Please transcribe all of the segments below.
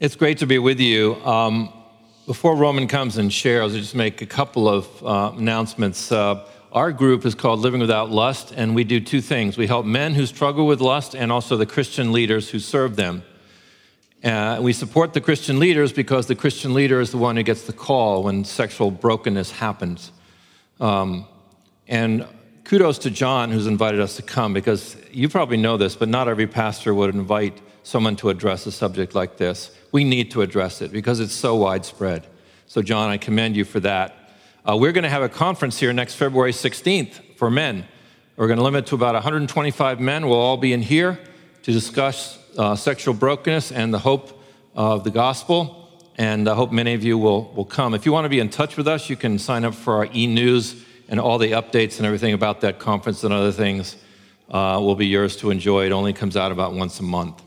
It's great to be with you. Before Roman comes and shares, I'll just make a couple of announcements. Our group is called Living Without Lust, and we do two things. We help men who struggle with lust and also the Christian leaders who serve them. We support the Christian leaders because the Christian leader is the one who gets the call when sexual brokenness happens. And kudos to John, who's invited us to come, because you probably know this, but not every pastor would invite someone to address a subject like this. We need to address it because it's so widespread. So John, I commend you for that. We're going to have a conference here next February 16th for men. We're going to limit to about 125 men. We'll all be in here to discuss sexual brokenness and the hope of the gospel. And I hope many of you will come. If you want to be in touch with us, you can sign up for our e-news, and all the updates and everything about that conference and other things will be yours to enjoy. It only comes out about once a month.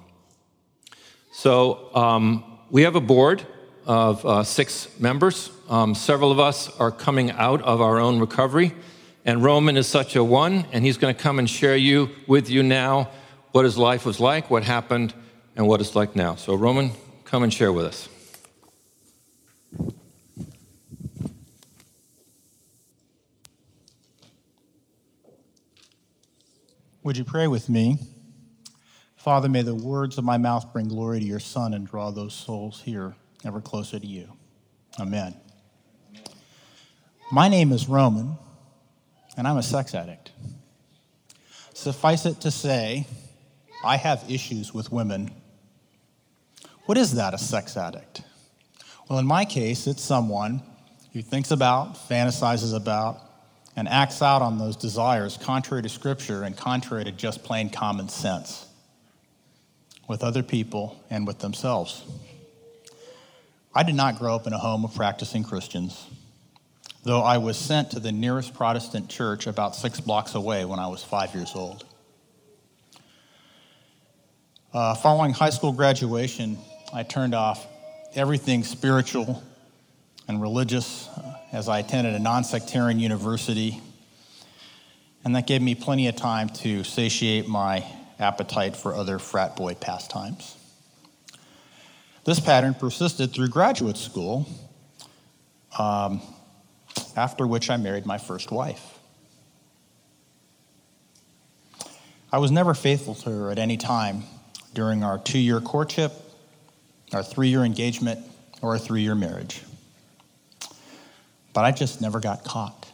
So we have a board of 6 members. Several of us are coming out of our own recovery, and Roman is such a one, and he's going to come and share with you now what his life was like, what happened, and what it's like now. So Roman, come and share with us. Would you pray with me? Father, may the words of my mouth bring glory to your Son and draw those souls here ever closer to you. Amen. My name is Roman, and I'm a sex addict. Suffice it to say, I have issues with women. What is that, a sex addict? Well, in my case, it's someone who thinks about, fantasizes about, and acts out on those desires contrary to Scripture and contrary to just plain common sense with other people and with themselves. I did not grow up in a home of practicing Christians, though I was sent to the nearest Protestant church about 6 blocks away when I was 5 years old. Following high school graduation, I turned off everything spiritual and religious as I attended a non-sectarian university, and that gave me plenty of time to satiate my appetite for other frat boy pastimes. This pattern persisted through graduate school, after which I married my first wife. I was never faithful to her at any time during our 2-year courtship, our 3-year engagement, or our 3-year marriage. But I just never got caught.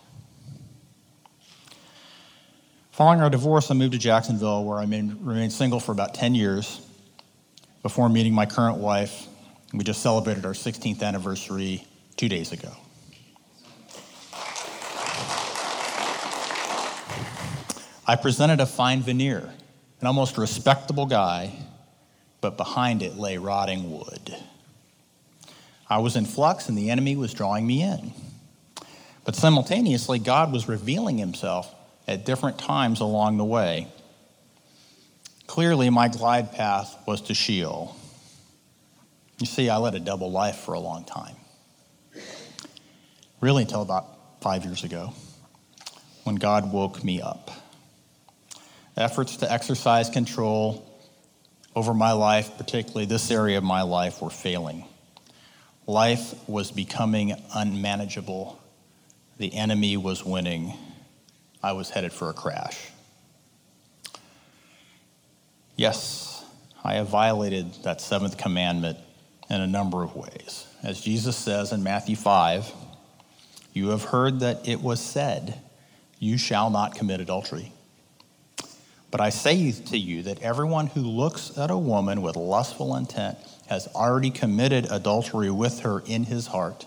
Following our divorce, I moved to Jacksonville, where I remained single for about 10 years before meeting my current wife. We just celebrated our 16th anniversary 2 days ago. I presented a fine veneer, an almost respectable guy, but behind it lay rotting wood. I was in flux, and the enemy was drawing me in. But simultaneously, God was revealing himself at different times along the way. Clearly, my glide path was to Sheol. You see, I led a double life for a long time. Really until about 5 years ago, when God woke me up. Efforts to exercise control over my life, particularly this area of my life, were failing. Life was becoming unmanageable. The enemy was winning. I was headed for a crash. Yes, I have violated that 7th commandment in a number of ways. As Jesus says in Matthew 5, you have heard that it was said, you shall not commit adultery. But I say to you that everyone who looks at a woman with lustful intent has already committed adultery with her in his heart.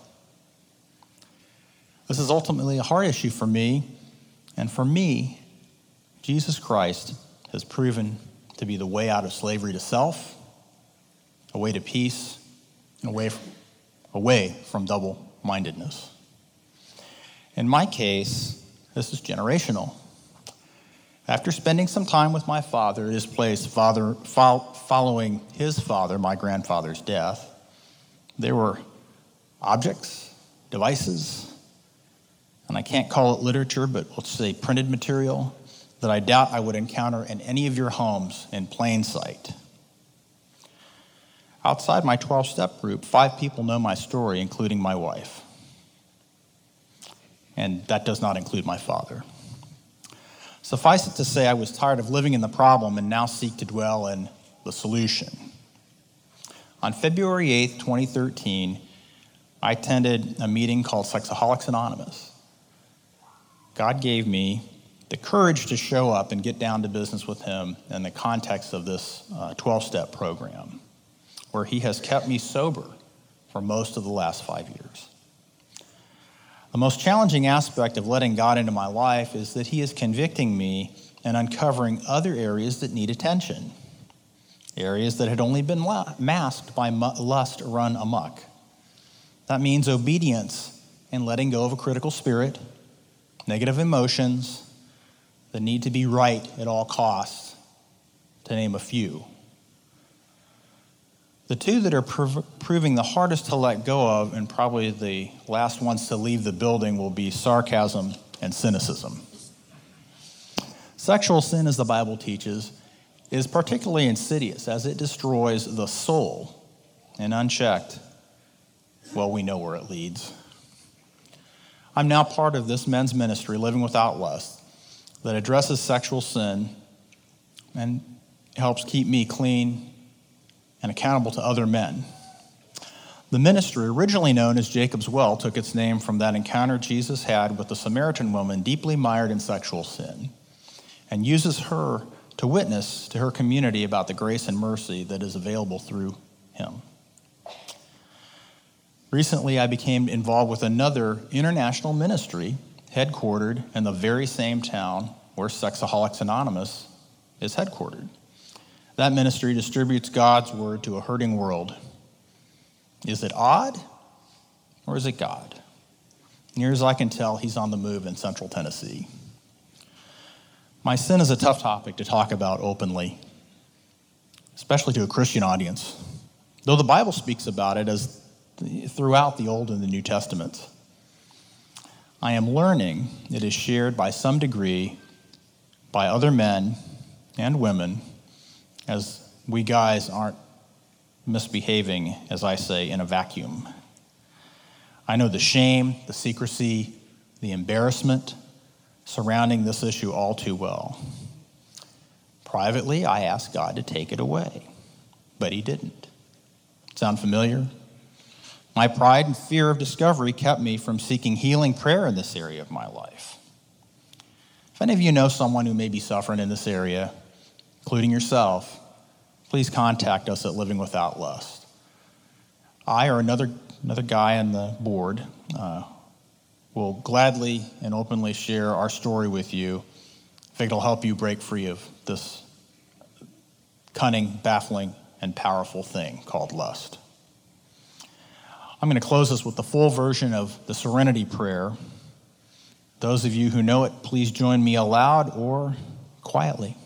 This is ultimately a hard issue for me, and for me, Jesus Christ has proven to be the way out of slavery to self, a way to peace, and away from double-mindedness. In my case, this is generational. After spending some time with my father at his place following his father, my grandfather's death, there were objects, devices, and I can't call it literature, but let's say printed material, that I doubt I would encounter in any of your homes in plain sight. Outside my 12-step group, 5 people know my story, including my wife. And that does not include my father. Suffice it to say, I was tired of living in the problem and now seek to dwell in the solution. On February 8th, 2013, I attended a meeting called Sexaholics Anonymous. God gave me the courage to show up and get down to business with him in the context of this 12-step program, where he has kept me sober for most of the last 5 years. The most challenging aspect of letting God into my life is that he is convicting me and uncovering other areas that need attention, areas that had only been masked by lust run amok. That means obedience and letting go of a critical spirit, negative emotions, the need to be right at all costs, to name a few. The two that are proving the hardest to let go of, and probably the last ones to leave the building, will be sarcasm and cynicism. Sexual sin, as the Bible teaches, is particularly insidious as it destroys the soul, and unchecked, well, we know where it leads. I'm now part of this men's ministry, Living Without Lust, that addresses sexual sin and helps keep me clean and accountable to other men. The ministry, originally known as Jacob's Well, took its name from that encounter Jesus had with the Samaritan woman deeply mired in sexual sin, and uses her to witness to her community about the grace and mercy that is available through him. Recently, I became involved with another international ministry headquartered in the very same town where Sexaholics Anonymous is headquartered. That ministry distributes God's word to a hurting world. Is it odd, or is it God? Near as I can tell, he's on the move in Central Tennessee. My sin is a tough topic to talk about openly, especially to a Christian audience, though the Bible speaks about it as throughout the Old and the New Testaments. I am learning it is shared by some degree by other men and women, as we guys aren't misbehaving, as I say, in a vacuum. I know the shame, the secrecy, the embarrassment surrounding this issue all too well. Privately, I asked God to take it away, but he didn't. Sound familiar? My pride and fear of discovery kept me from seeking healing prayer in this area of my life. If any of you know someone who may be suffering in this area, including yourself, please contact us at Living Without Lust. I or another guy on the board will gladly and openly share our story with you if it'll help you break free of this cunning, baffling, and powerful thing called lust. I'm going to close this with the full version of the Serenity Prayer. Those of you who know it, please join me aloud or quietly.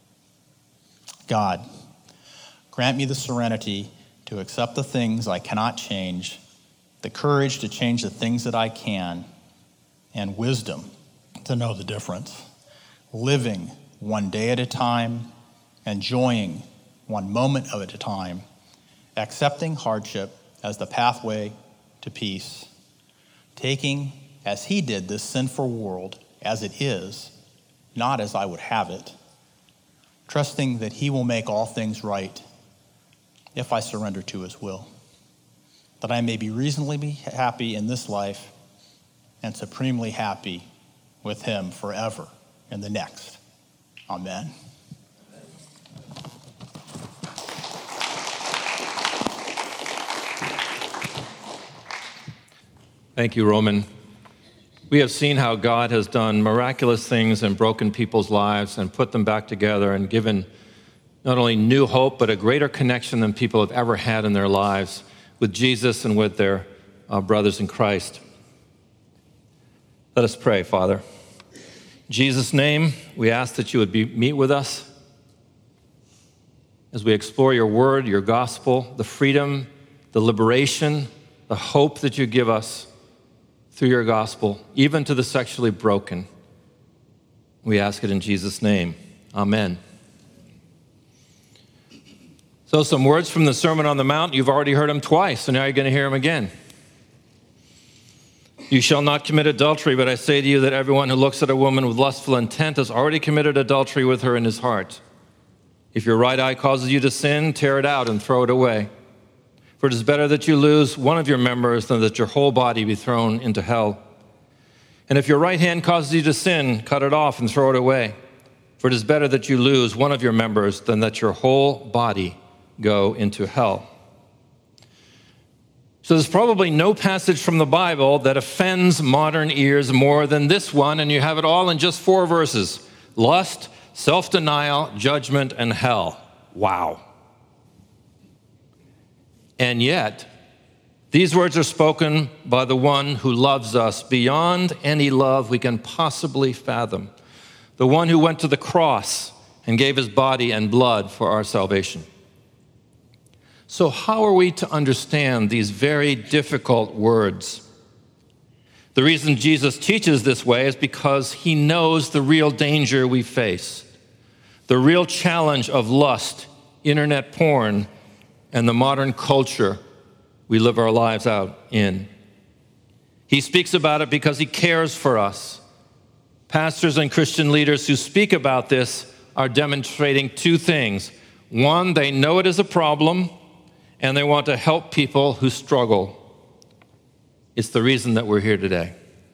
God, grant me the serenity to accept the things I cannot change, the courage to change the things that I can, and wisdom to know the difference. Living one day at a time, enjoying one moment at a time, accepting hardship as the pathway to peace, taking, as he did, this sinful world as it is, not as I would have it, trusting that he will make all things right if I surrender to his will, that I may be reasonably happy in this life and supremely happy with him forever in the next. Amen. Thank you, Roman. We have seen how God has done miraculous things and broken people's lives and put them back together and given not only new hope, but a greater connection than people have ever had in their lives with Jesus and with their brothers in Christ. Let us pray, Father. In Jesus' name, we ask that you would meet with us as we explore your word, your gospel, the freedom, the liberation, the hope that you give us through your gospel, even to the sexually broken. We ask it in Jesus' name. Amen. So some words from the Sermon on the Mount, you've already heard them twice, so now you're going to hear them again. You shall not commit adultery, but I say to you that everyone who looks at a woman with lustful intent has already committed adultery with her in his heart. If your right eye causes you to sin, tear it out and throw it away. For it is better that you lose one of your members than that your whole body be thrown into hell. And if your right hand causes you to sin, cut it off and throw it away. For it is better that you lose one of your members than that your whole body go into hell. So there's probably no passage from the Bible that offends modern ears more than this one, and you have it all in just 4 verses. Lust, self-denial, judgment, and hell. Wow. And yet, these words are spoken by the one who loves us beyond any love we can possibly fathom. The one who went to the cross and gave his body and blood for our salvation. So how are we to understand these very difficult words? The reason Jesus teaches this way is because he knows the real danger we face, the real challenge of lust, internet porn, and the modern culture we live our lives out in. He speaks about it because he cares for us. Pastors and Christian leaders who speak about this are demonstrating 2 things. One, they know it is a problem, and they want to help people who struggle. It's the reason that we're here today.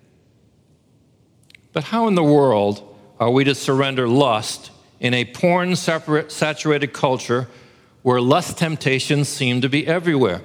But how in the world are we to surrender lust in a porn-saturated culture where lust temptations seem to be everywhere?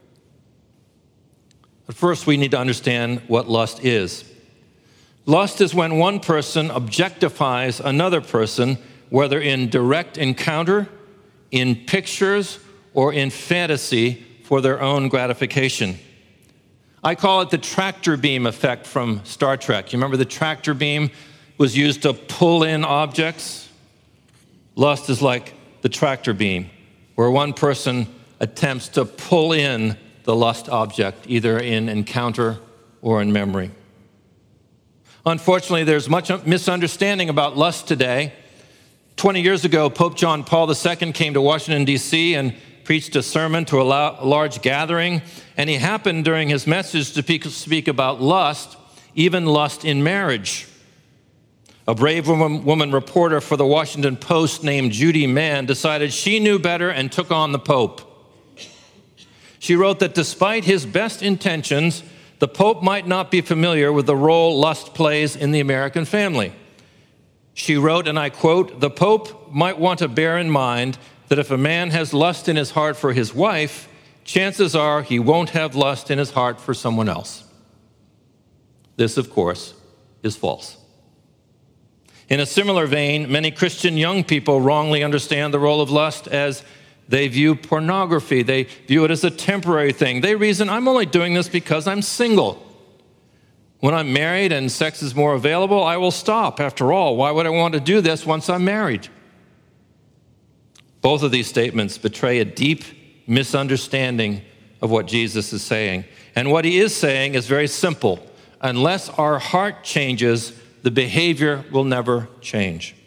But first, we need to understand what lust is. Lust is when one person objectifies another person, whether in direct encounter, in pictures, or in fantasy for their own gratification. I call it the tractor beam effect from Star Trek. You remember the tractor beam was used to pull in objects? Lust is like the tractor beam, where one person attempts to pull in the lust object, either in encounter or in memory. Unfortunately, there's much misunderstanding about lust today. 20 years ago, Pope John Paul II came to Washington, D.C., and preached a sermon to a large gathering, and he happened during his message to speak about lust, even lust in marriage. A brave woman reporter for the Washington Post named Judy Mann decided she knew better and took on the Pope. She wrote that despite his best intentions, the Pope might not be familiar with the role lust plays in the American family. She wrote, and I quote, "The Pope might want to bear in mind that if a man has lust in his heart for his wife, chances are he won't have lust in his heart for someone else." This, of course, is false. In a similar vein, many Christian young people wrongly understand the role of lust as they view pornography. They view it as a temporary thing. They reason, I'm only doing this because I'm single. When I'm married and sex is more available, I will stop. After all, why would I want to do this once I'm married? Both of these statements betray a deep misunderstanding of what Jesus is saying. And what he is saying is very simple. Unless our heart changes, the behavior will never change.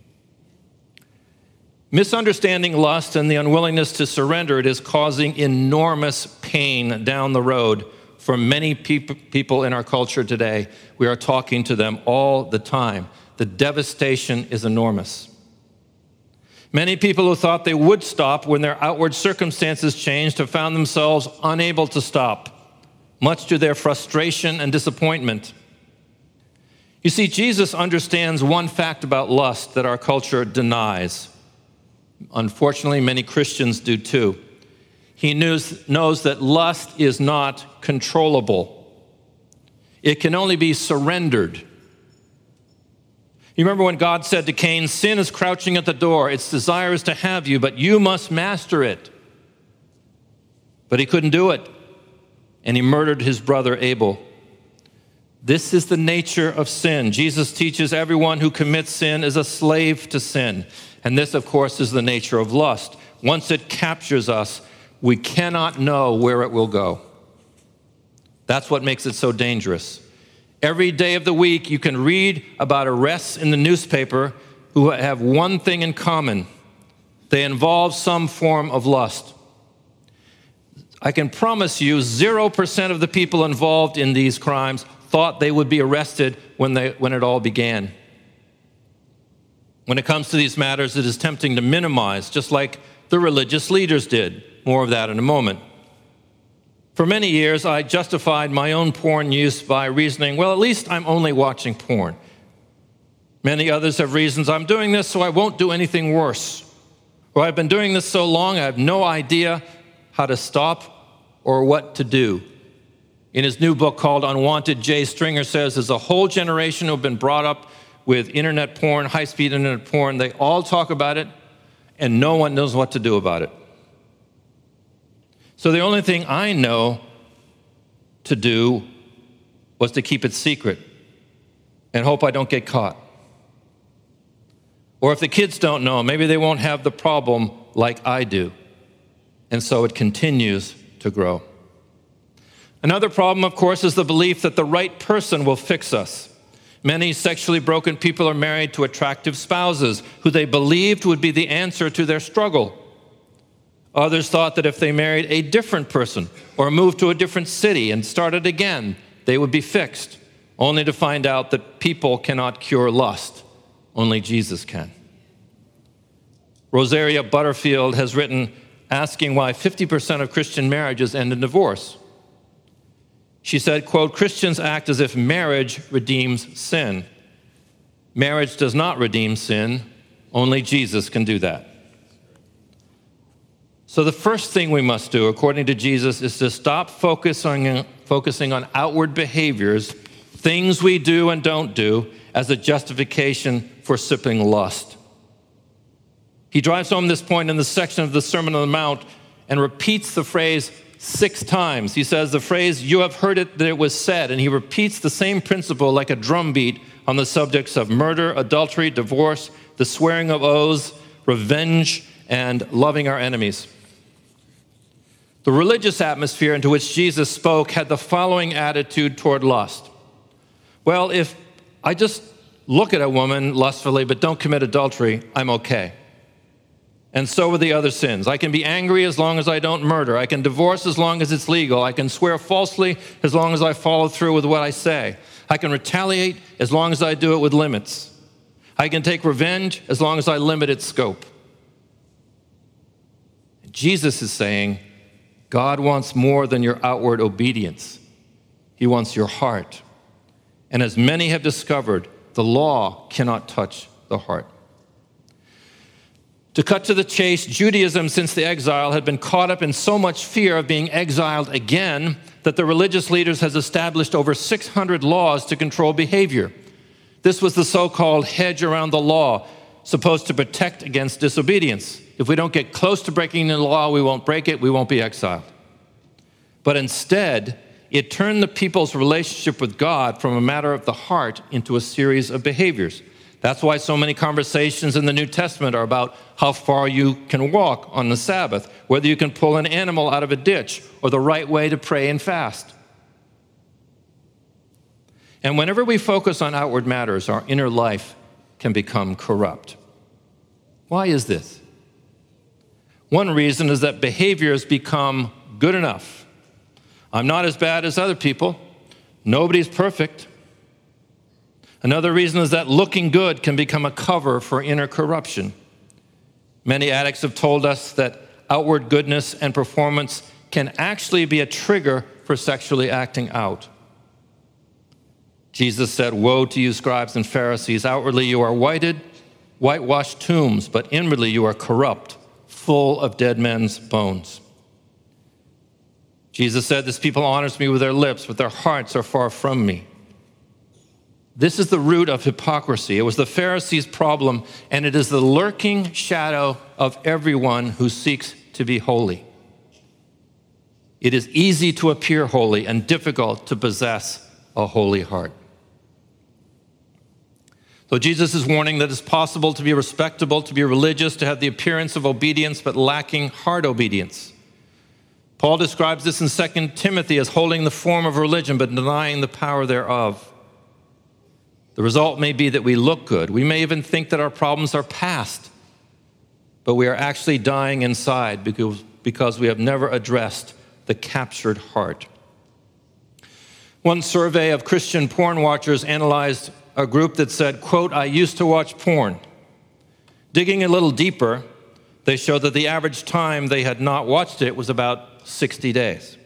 Misunderstanding lust and the unwillingness to surrender it is causing enormous pain down the road for many people in our culture today. We are talking to them all the time. The devastation is enormous. Many people who thought they would stop when their outward circumstances changed have found themselves unable to stop, much to their frustration and disappointment. You see, Jesus understands one fact about lust that our culture denies. Unfortunately, many Christians do too. He knows that lust is not controllable. It can only be surrendered. You remember when God said to Cain, "Sin is crouching at the door. Its desire is to have you, but you must master it." But he couldn't do it, and he murdered his brother Abel. This is the nature of sin. Jesus teaches everyone who commits sin is a slave to sin. And this, of course, is the nature of lust. Once it captures us, we cannot know where it will go. That's what makes it so dangerous. Every day of the week, you can read about arrests in the newspaper who have one thing in common. They involve some form of lust. I can promise you 0% of the people involved in these crimes thought they would be arrested when it all began. When it comes to these matters, it is tempting to minimize, just like the religious leaders did. More of that in a moment. For many years, I justified my own porn use by reasoning, well, at least I'm only watching porn. Many others have reasons, I'm doing this so I won't do anything worse. Or I've been doing this so long, I have no idea how to stop or what to do. In his new book called Unwanted, Jay Stringer says there's a whole generation who have been brought up with internet porn, high-speed internet porn. They all talk about it, and no one knows what to do about it. So the only thing I know to do was to keep it secret and hope I don't get caught. Or if the kids don't know, maybe they won't have the problem like I do. And so it continues to grow. Another problem, of course, is the belief that the right person will fix us. Many sexually broken people are married to attractive spouses who they believed would be the answer to their struggle. Others thought that if they married a different person or moved to a different city and started again, they would be fixed, only to find out that people cannot cure lust. Only Jesus can. Rosaria Butterfield has written, asking why 50% of Christian marriages end in divorce. She said, quote, Christians act as if marriage redeems sin. Marriage does not redeem sin. Only Jesus can do that. So the first thing we must do, according to Jesus, is to stop focusing on outward behaviors, things we do and don't do, as a justification for sipping lust. He drives home this point in the section of the Sermon on the Mount and repeats the phrase 6 times. He says the phrase, you have heard it, that it was said, and he repeats the same principle like a drumbeat on the subjects of murder, adultery, divorce, the swearing of oaths, revenge, and loving our enemies. The religious atmosphere into which Jesus spoke had the following attitude toward lust. Well, if I just look at a woman lustfully but don't commit adultery, I'm okay. And so are the other sins. I can be angry as long as I don't murder. I can divorce as long as it's legal. I can swear falsely as long as I follow through with what I say. I can retaliate as long as I do it with limits. I can take revenge as long as I limit its scope. Jesus is saying, God wants more than your outward obedience. He wants your heart. And as many have discovered, the law cannot touch the heart. To cut to the chase, Judaism since the exile had been caught up in so much fear of being exiled again that the religious leaders has established over 600 laws to control behavior. This was the so-called hedge around the law, supposed to protect against disobedience. If we don't get close to breaking the law, we won't break it, we won't be exiled. But instead, it turned the people's relationship with God from a matter of the heart into a series of behaviors. That's why so many conversations in the New Testament are about how far you can walk on the Sabbath, whether you can pull an animal out of a ditch, or the right way to pray and fast. And whenever we focus on outward matters, our inner life can become corrupt. Why is this? One reason is that behaviors become good enough. I'm not as bad as other people. Nobody's perfect. Another reason is that looking good can become a cover for inner corruption. Many addicts have told us that outward goodness and performance can actually be a trigger for sexually acting out. Jesus said, "Woe to you, scribes and Pharisees. Outwardly you are whitewashed tombs, but inwardly you are corrupt, full of dead men's bones." Jesus said, "This people honors me with their lips, but their hearts are far from me." This is the root of hypocrisy. It was the Pharisees' problem, and it is the lurking shadow of everyone who seeks to be holy. It is easy to appear holy and difficult to possess a holy heart. So Jesus is warning that it's possible to be respectable, to be religious, to have the appearance of obedience, but lacking heart obedience. Paul describes this in 2 Timothy as holding the form of religion, but denying the power thereof. The result may be that we look good. We may even think that our problems are past. but we are actually dying inside because we have never addressed the captured heart. One survey of Christian porn watchers analyzed a group that said, quote, "I used to watch porn." Digging a little deeper, they showed that the average time they had not watched it was about 60 days.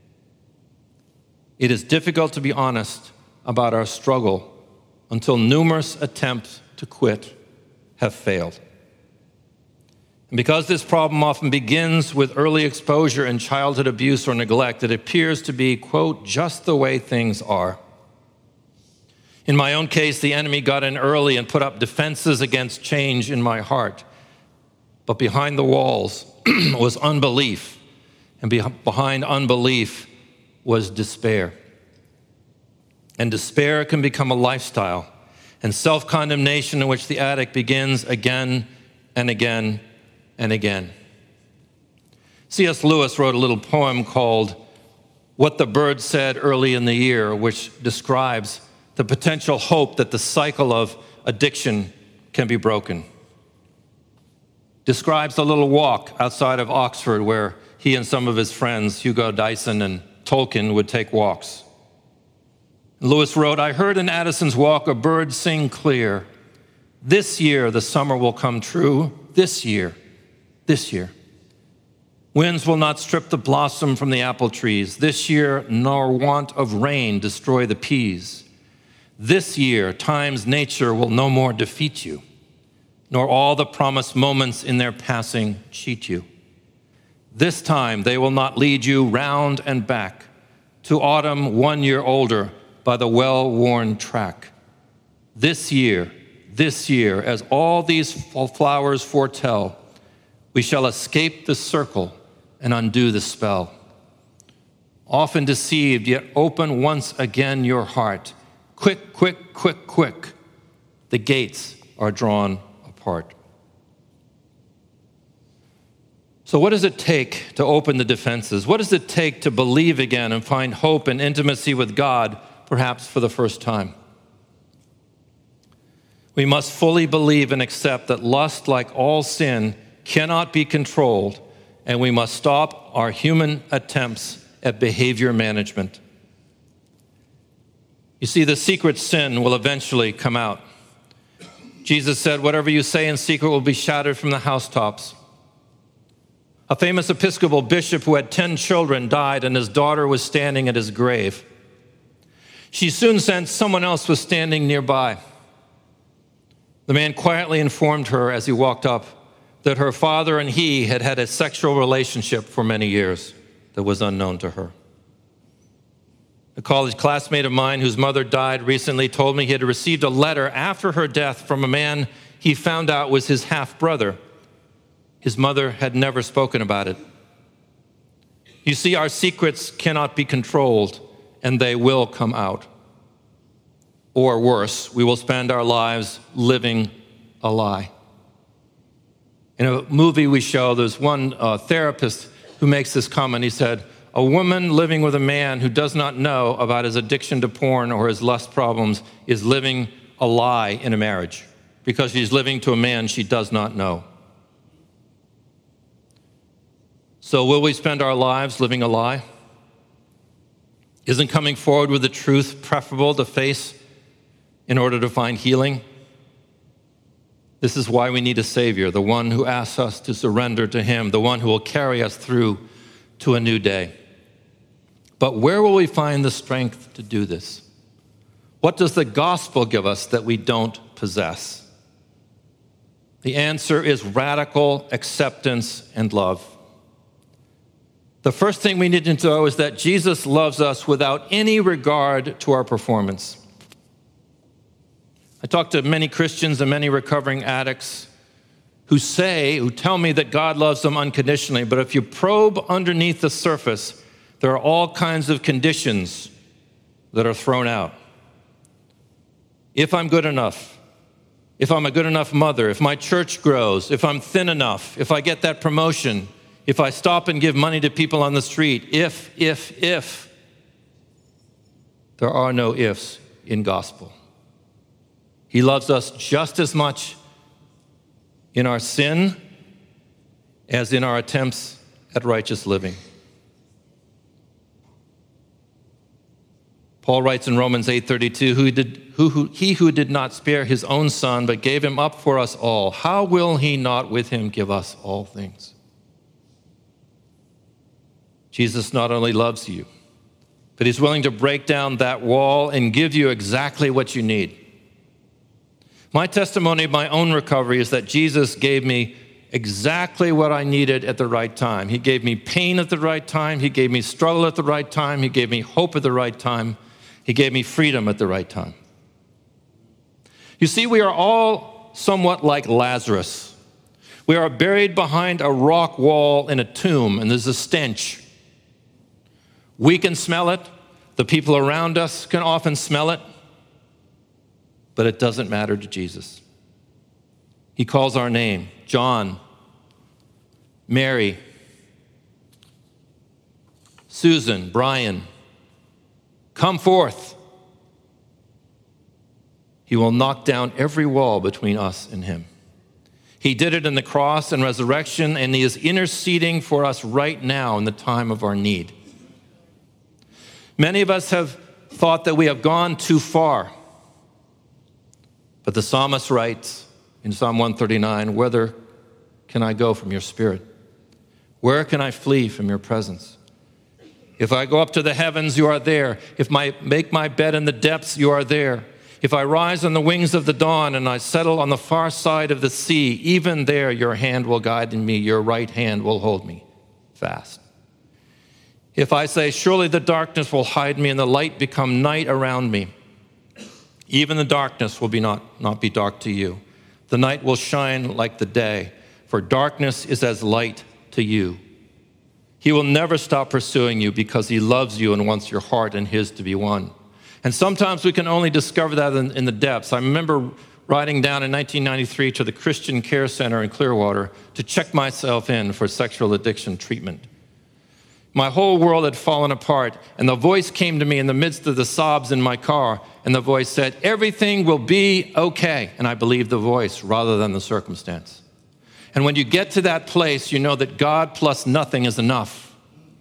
It is difficult to be honest about our struggle until numerous attempts to quit have failed. And because this problem often begins with early exposure and childhood abuse or neglect, it appears to be, quote, "just the way things are." In my own case, the enemy got in early and put up defenses against change in my heart. But behind the walls was unbelief, and behind unbelief was despair. And despair can become a lifestyle, and self-condemnation in which the addict begins again and again and again. C.S. Lewis wrote a little poem called "What the Bird Said Early in the Year," which describes the potential hope that the cycle of addiction can be broken. Describes the little walk outside of Oxford where he and some of his friends, Hugo Dyson and Tolkien, would take walks. Lewis wrote, "I heard in Addison's Walk a bird sing clear. This year the summer will come true. This year. Winds will not strip the blossom from the apple trees. This year, nor want of rain destroy the peas. This year, time's nature will no more defeat you, nor all the promised moments in their passing cheat you. This time they will not lead you round and back to autumn 1 year older by the well-worn track. This year, as all these flowers foretell, we shall escape the circle and undo the spell. Often deceived, yet open once again your heart. Quick, quick, quick, quick. The gates are drawn apart." So what does it take to open the defenses? What does it take to believe again and find hope and intimacy with God, perhaps for the first time? We must fully believe and accept that lust, like all sin, cannot be controlled, and we must stop our human attempts at behavior management. You see, the secret sin will eventually come out. Jesus said, "Whatever you say in secret will be shouted from the housetops." A famous Episcopal bishop who had 10 children died, and his daughter was standing at his grave. She soon sensed someone else was standing nearby. The man quietly informed her as he walked up that her father and he had had a sexual relationship for many years that was unknown to her. A college classmate of mine whose mother died recently told me he had received a letter after her death from a man he found out was his half-brother. His mother had never spoken about it. You see, our secrets cannot be controlled, and they will come out. Or worse, we will spend our lives living a lie. In a movie we show, there's one therapist who makes this comment. He said, "A woman living with a man who does not know about his addiction to porn or his lust problems is living a lie in a marriage because she's living to a man she does not know." So will we spend our lives living a lie? Isn't coming forward with the truth preferable to face in order to find healing? This is why we need a Savior, the one who asks us to surrender to Him, the one who will carry us through to a new day. But where will we find the strength to do this? What does the gospel give us that we don't possess? The answer is radical acceptance and love. The first thing we need to know is that Jesus loves us without any regard to our performance. I talk to many Christians and many recovering addicts who tell me that God loves them unconditionally, but if you probe underneath the surface, there are all kinds of conditions that are thrown out. If I'm good enough, if I'm a good enough mother, if my church grows, if I'm thin enough, if I get that promotion, if I stop and give money to people on the street, if. There are no ifs in gospel. He loves us just as much in our sin as in our attempts at righteous living. Paul writes in Romans 8:32, he who did not spare his own son, but gave him up for us all, how will he not with him give us all things? Jesus not only loves you, but he's willing to break down that wall and give you exactly what you need. My testimony of my own recovery is that Jesus gave me exactly what I needed at the right time. He gave me pain at the right time. He gave me struggle at the right time. He gave me hope at the right time. He gave me freedom at the right time. You see, we are all somewhat like Lazarus. We are buried behind a rock wall in a tomb, and there's a stench. We can smell it. The people around us can often smell it. But it doesn't matter to Jesus. He calls our name, John, Mary, Susan, Brian. Come forth. He will knock down every wall between us and him. He did it in the cross and resurrection, and he is interceding for us right now in the time of our need. Many of us have thought that we have gone too far. But the psalmist writes in Psalm 139, "Whither can I go from your spirit? Where can I flee from your presence? If I go up to the heavens, you are there. If I make my bed in the depths, you are there. If I rise on the wings of the dawn and I settle on the far side of the sea, even there your hand will guide me, your right hand will hold me fast. If I say, surely the darkness will hide me and the light become night around me, even the darkness will not be dark to you. The night will shine like the day, for darkness is as light to you. He will never stop pursuing you because he loves you and wants your heart and his to be one." And sometimes we can only discover that in the depths. I remember riding down in 1993 to the Christian Care Center in Clearwater to check myself in for sexual addiction treatment. My whole world had fallen apart, and the voice came to me in the midst of the sobs in my car, and the voice said, "Everything will be okay." And I believed the voice rather than the circumstance. And when you get to that place, you know that God plus nothing is enough.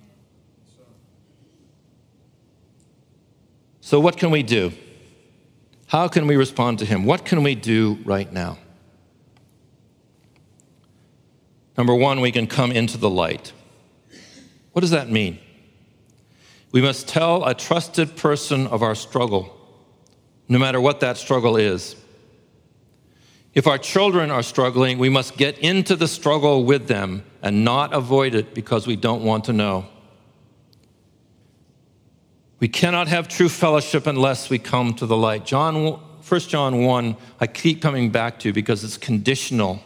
So what can we do? How can we respond to him? What can we do right now? Number one, we can come into the light. What does that mean? We must tell a trusted person of our struggle, no matter what that struggle is. If our children are struggling, we must get into the struggle with them and not avoid it because we don't want to know. We cannot have true fellowship unless we come to the light. 1 John 1, I keep coming back to because it's conditional.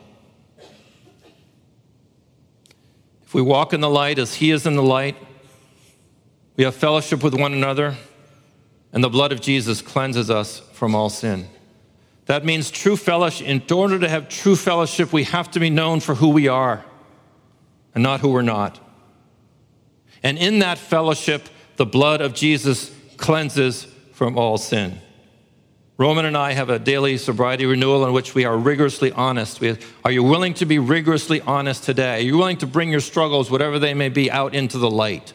If we walk in the light as he is in the light, we have fellowship with one another, and the blood of Jesus cleanses us from all sin. That means true fellowship. In order to have true fellowship, we have to be known for who we are and not who we're not. And in that fellowship, the blood of Jesus cleanses from all sin. Roman and I have a daily sobriety renewal in which we are rigorously honest. Are you willing to be rigorously honest today? Are you willing to bring your struggles, whatever they may be, out into the light?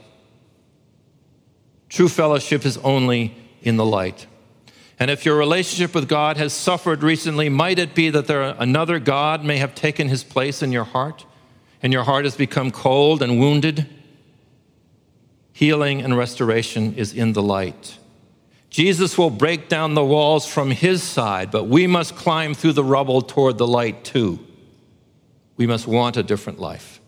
True fellowship is only in the light. And if your relationship with God has suffered recently, might it be that another God may have taken his place in your heart, and your heart has become cold and wounded? Healing and restoration is in the light. Jesus will break down the walls from his side, but we must climb through the rubble toward the light too. We must want a different life.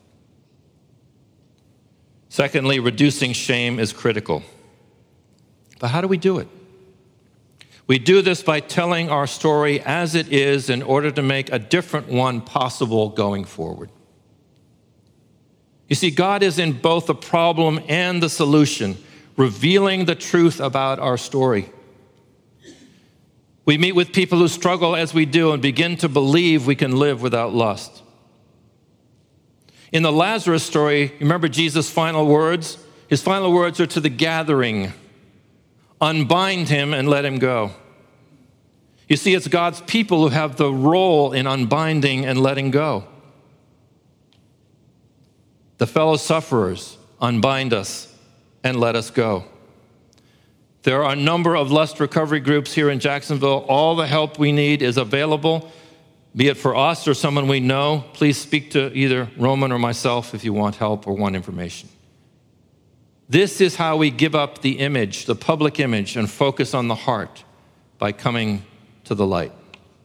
Secondly, reducing shame is critical. But how do we do it? We do this by telling our story as it is in order to make a different one possible going forward. You see, God is in both the problem and the solution, revealing the truth about our story. We meet with people who struggle as we do and begin to believe we can live without lust. In the Lazarus story, remember Jesus' final words? His final words are to the gathering: unbind him and let him go. You see, it's God's people who have the role in unbinding and letting go. The fellow sufferers, unbind us and let us go. There are a number of lust recovery groups here in Jacksonville. All the help we need is available, be it for us or someone we know. Please speak to either Roman or myself if you want help or want information. This is how we give up the image, the public image, and focus on the heart by coming to the light.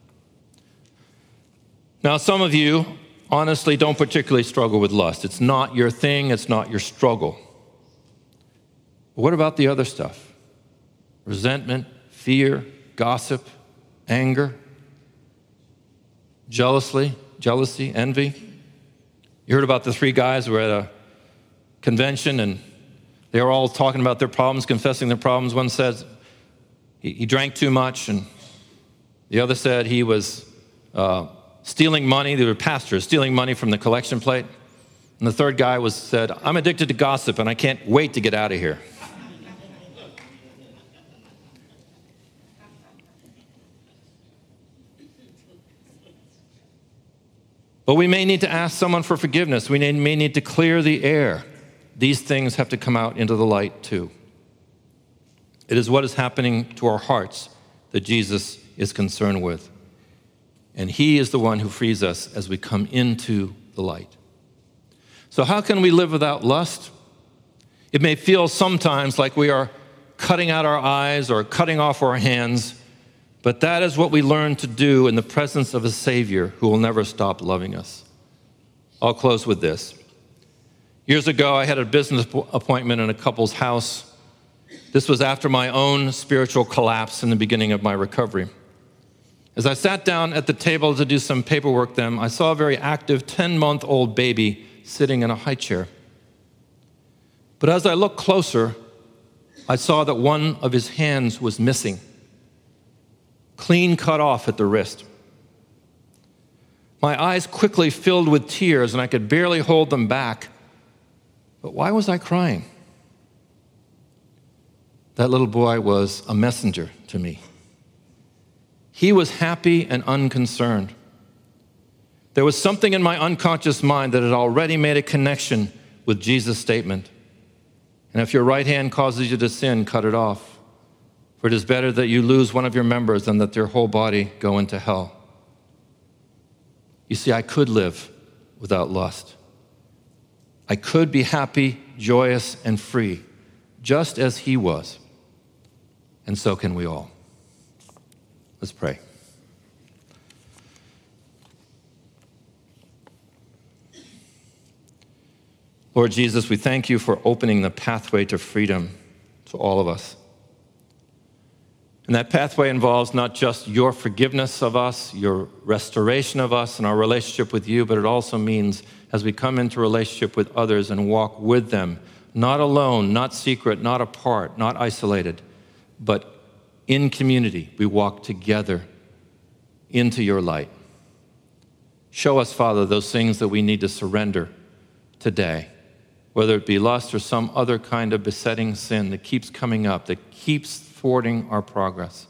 Now, some of you honestly don't particularly struggle with lust. It's not your thing, it's not your struggle. But what about the other stuff? Resentment, fear, gossip, anger, jealousy, envy. You heard about the three guys who were at a convention and they were all talking about their problems, confessing their problems. One said he drank too much, and the other said he was stealing money. They were pastors, stealing money from the collection plate. And the third guy said, I'm addicted to gossip and I can't wait to get out of here. But we may need to ask someone for forgiveness. We may need to clear the air. These things have to come out into the light too. It is what is happening to our hearts that Jesus is concerned with. And he is the one who frees us as we come into the light. So how can we live without lust? It may feel sometimes like we are cutting out our eyes or cutting off our hands, but that is what we learn to do in the presence of a Savior who will never stop loving us. I'll close with this. Years ago, I had a business appointment in a couple's house. This was after my own spiritual collapse in the beginning of my recovery. As I sat down at the table to do some paperwork then, I saw a very active 10-month-old baby sitting in a high chair. But as I looked closer, I saw that one of his hands was missing, clean cut off at the wrist. My eyes quickly filled with tears and I could barely hold them back. But why was I crying? That little boy was a messenger to me. He was happy and unconcerned. There was something in my unconscious mind that had already made a connection with Jesus' statement. And if your right hand causes you to sin, cut it off. For it is better that you lose one of your members than that your whole body go into hell. You see, I could live without lust. I could be happy, joyous, and free, just as he was. And so can we all. Let's pray. Lord Jesus, we thank you for opening the pathway to freedom to all of us. And that pathway involves not just your forgiveness of us, your restoration of us and our relationship with you, but it also means as we come into relationship with others and walk with them, not alone, not secret, not apart, not isolated, but in community, we walk together into your light. Show us, Father, those things that we need to surrender today, whether it be lust or some other kind of besetting sin that keeps coming up, that keeps thwarting our progress.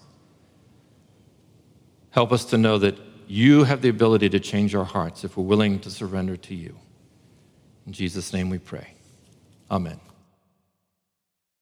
Help us to know that you have the ability to change our hearts if we're willing to surrender to you. In Jesus' name we pray. Amen.